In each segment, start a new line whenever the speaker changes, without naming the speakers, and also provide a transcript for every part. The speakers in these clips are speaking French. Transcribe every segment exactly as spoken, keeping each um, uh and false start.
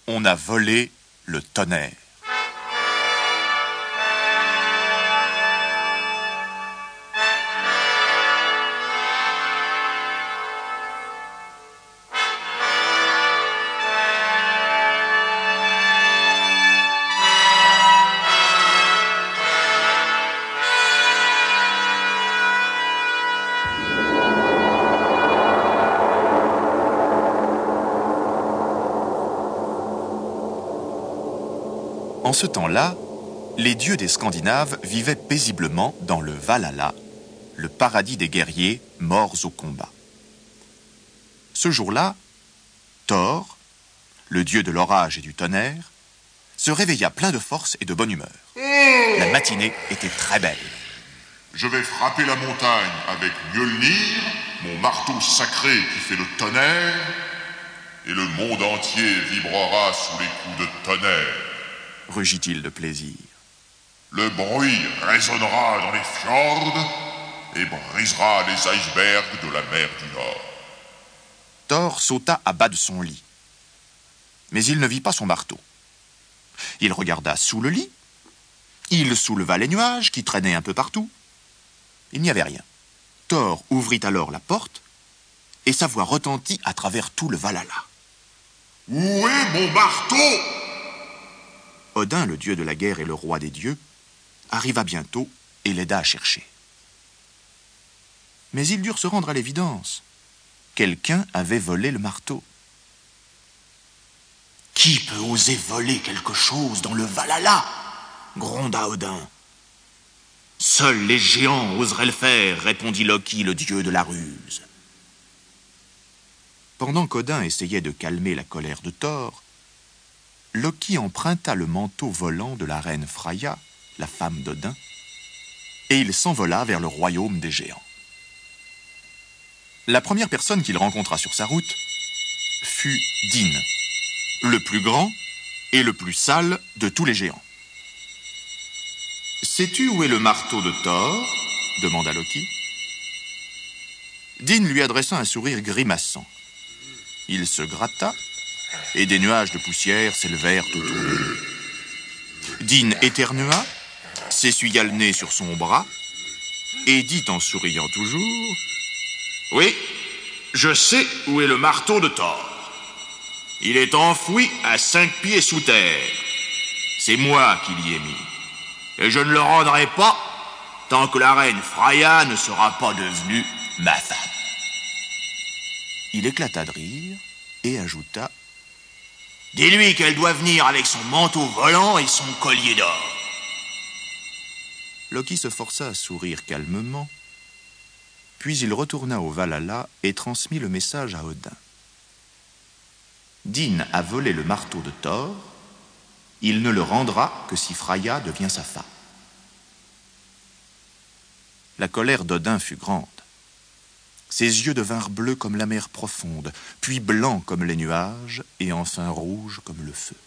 On a volé le tonnerre. En ce temps-là, les dieux des Scandinaves vivaient paisiblement dans le Valhalla, le paradis des guerriers morts au combat. Ce jour-là, Thor, le dieu de l'orage et du tonnerre, se réveilla plein de force et de bonne humeur. La matinée était très belle.
Je vais frapper la montagne avec Mjolnir, mon marteau sacré qui fait le tonnerre, et le monde entier vibrera sous les coups de tonnerre.
Rugit-il de plaisir.
Le bruit résonnera dans les fjords et brisera les icebergs de la mer du Nord.
Thor sauta à bas de son lit. Mais il ne vit pas son marteau. Il regarda sous le lit. Il souleva les nuages qui traînaient un peu partout. Il n'y avait rien. Thor ouvrit alors la porte et sa voix retentit à travers tout le Valhalla.
« Où est mon marteau ?»
Odin, le dieu de la guerre et le roi des dieux, arriva bientôt et l'aida à chercher. Mais ils durent se rendre à l'évidence. Quelqu'un avait volé le marteau. « Qui peut oser voler quelque chose dans le Valhalla ?» gronda Odin. « Seuls les géants oseraient le faire, répondit Loki, le dieu de la ruse. Pendant qu'Odin essayait de calmer la colère de Thor, Loki emprunta le manteau volant de la reine Freya, la femme d'Odin, et il s'envola vers le royaume des géants. La première personne qu'il rencontra sur sa route fut Din, le plus grand et le plus sale de tous les géants. « Sais-tu où est le marteau de Thor ?» demanda Loki. Din lui adressa un sourire grimaçant. Il se gratta et des nuages de poussière s'élevèrent autour de lui. Din éternua, s'essuya le nez sur son bras et dit en souriant toujours « Oui, je sais où est le marteau de Thor. Il est enfoui à cinq pieds sous terre. C'est moi qui l'y ai mis. Et je ne le rendrai pas tant que la reine Freya ne sera pas devenue ma femme. » Il éclata de rire et ajouta « Dis-lui qu'elle doit venir avec son manteau volant et son collier d'or. » Loki se força à sourire calmement, puis il retourna au Valhalla et transmit le message à Odin. Din a volé le marteau de Thor, il ne le rendra que si Freya devient sa femme. La colère d'Odin fut grande. Ses yeux devinrent bleus comme la mer profonde, puis blancs comme les nuages, et enfin rouges comme le feu.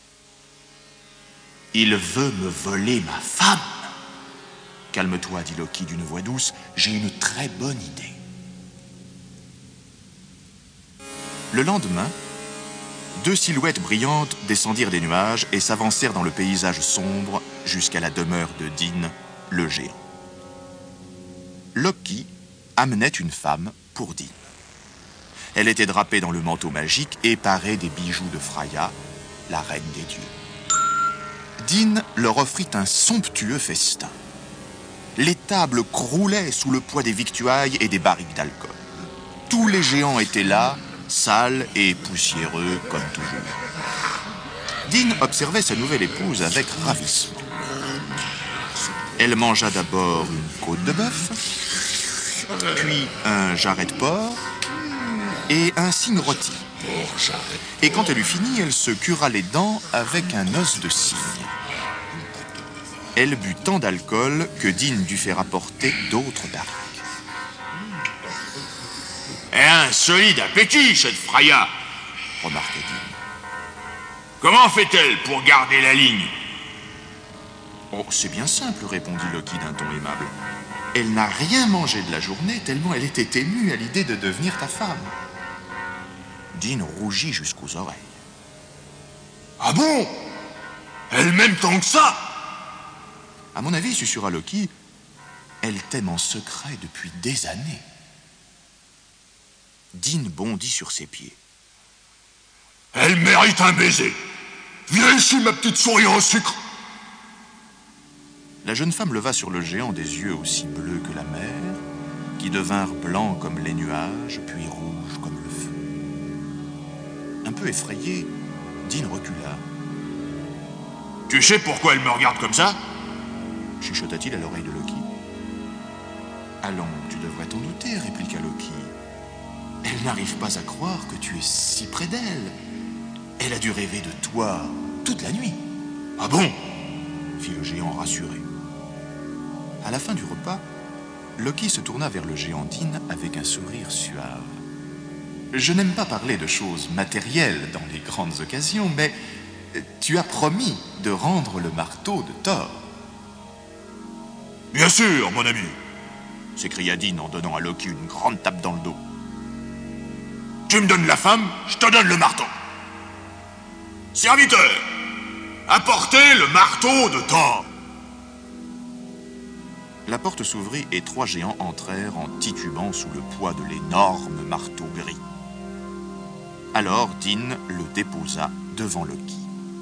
« Il veut me voler ma femme !»« Calme-toi, dit Loki d'une voix douce, j'ai une très bonne idée. » Le lendemain, deux silhouettes brillantes descendirent des nuages et s'avancèrent dans le paysage sombre jusqu'à la demeure de Din, le géant. Loki amenait une femme pour Din. Elle était drapée dans le manteau magique et parée des bijoux de Freya, la reine des dieux. Din leur offrit un somptueux festin. Les tables croulaient sous le poids des victuailles et des barriques d'alcool. Tous les géants étaient là, sales et poussiéreux comme toujours. Din observait sa nouvelle épouse avec ravissement. Elle mangea d'abord une côte de bœuf, puis un jarret de porc et un cygne rôti. Et quand elle eut fini, elle se cura les dents avec un os de cygne. Elle but tant d'alcool que Din dut faire apporter d'autres barriques. « Un solide appétit, cette Freya !» remarqua Din. « Comment fait-elle pour garder la ligne ?»« Oh, c'est bien simple, répondit Loki d'un ton aimable. Elle n'a rien mangé de la journée tellement elle était émue à l'idée de devenir ta femme. » Din rougit jusqu'aux oreilles. «
Ah bon? Elle m'aime tant que ça?
À mon avis, susurra Loki, elle t'aime en secret depuis des années. Din bondit sur ses pieds.
Elle mérite un baiser. Viens ici, ma petite souris en sucre.
La jeune femme leva sur le géant des yeux aussi bleus que la mer, qui devinrent blancs comme les nuages, puis rouges comme le feu. Un peu effrayé, Din recula.
« Tu sais pourquoi elle me regarde comme ça ?»
chuchota-t-il à l'oreille de Loki. « Allons, tu devrais t'en douter, répliqua Loki. Elle n'arrive pas à croire que tu es si près d'elle. Elle a dû rêver de toi toute la nuit. »«
Ah bon ?»
fit le géant rassuré. À la fin du repas, Loki se tourna vers le géant Din avec un sourire suave. « Je n'aime pas parler de choses matérielles dans les grandes occasions, mais tu as promis de rendre le marteau de Thor. »«
Bien sûr, mon ami !»
s'écria Din en donnant à Loki une grande tape dans le dos.
« Tu me donnes la femme, je te donne le marteau. Serviteur, apportez le marteau de Thor. »
La porte s'ouvrit et trois géants entrèrent en titubant sous le poids de l'énorme marteau gris. Alors Din le déposa devant Loki.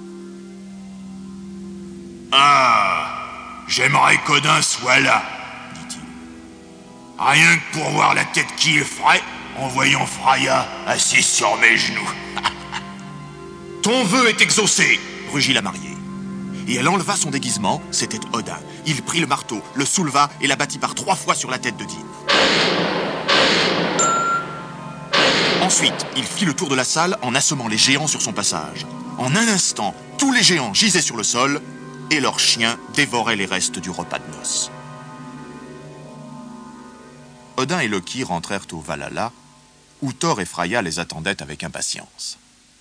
« Ah, j'aimerais qu'Odin soit là, dit-il. Rien que pour voir la tête qu'il ferait en voyant Freya assise sur mes genoux. »« Ton vœu est exaucé, »
rugit la mariée. Et elle enleva son déguisement, c'était Odin. Il prit le marteau, le souleva et l'abattit par trois fois sur la tête de Din. Ensuite, il fit le tour de la salle en assommant les géants sur son passage. En un instant, tous les géants gisaient sur le sol et leurs chiens dévoraient les restes du repas de noces. Odin et Loki rentrèrent au Valhalla, où Thor et Freya les attendaient avec impatience.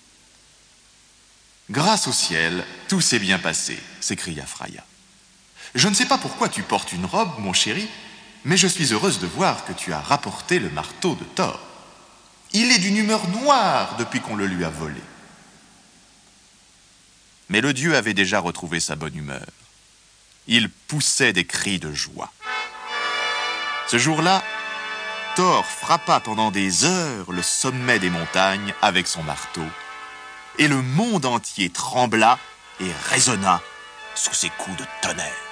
« Grâce au ciel, tout s'est bien passé, » s'écria Freya. « Je ne sais pas pourquoi tu portes une robe, mon chéri, mais je suis heureuse de voir que tu as rapporté le marteau de Thor. Il est d'une humeur noire depuis qu'on le lui a volé. » Mais le dieu avait déjà retrouvé sa bonne humeur. Il poussait des cris de joie. Ce jour-là, Thor frappa pendant des heures le sommet des montagnes avec son marteau, et le monde entier trembla et résonna sous ses coups de tonnerre.